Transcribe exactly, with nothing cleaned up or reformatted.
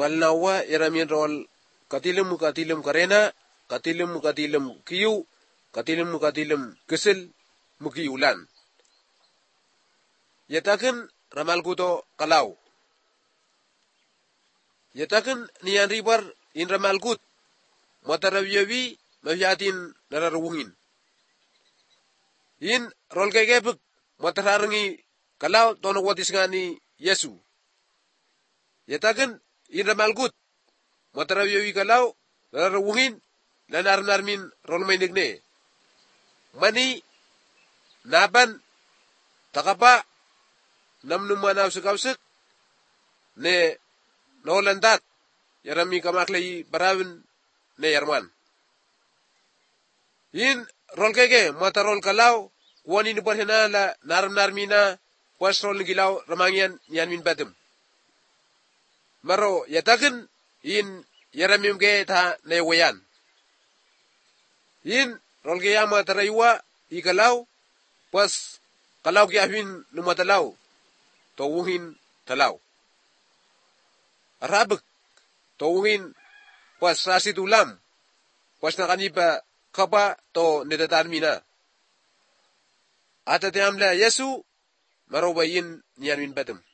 malnawa yaramin rol katilim katilim karena katilim katilim kiyu katilim katilim kesil mukiyulan yataken ramal kuto kalau yataken niyan ribar in ramal kut matarawiyawi mafiatin nararwungin in rol kekebek matararangi kalau tono watis ngani Yesu yataken in ramal kut matarawiyawi kalau nararwungin lanarnarmin rol mainigne mani naban takapa namnumanaw sekausek ne nolandat yarami kamaklay barawin ne yarman yin rol keke mata rol kalau kuani ni barhena la narnarmina pas rol gilaw ramangian yan min batem maro yataken yin yaramim ge ta ne wayan yin rol ge yama taraywa ikalaw pas kalau ki afin numatalaw tawuhin talaw arabek tawuhin pas sasit ulam pas nakanipa kapa to netatarmina atatiamla Yesu marobayin niyan min batem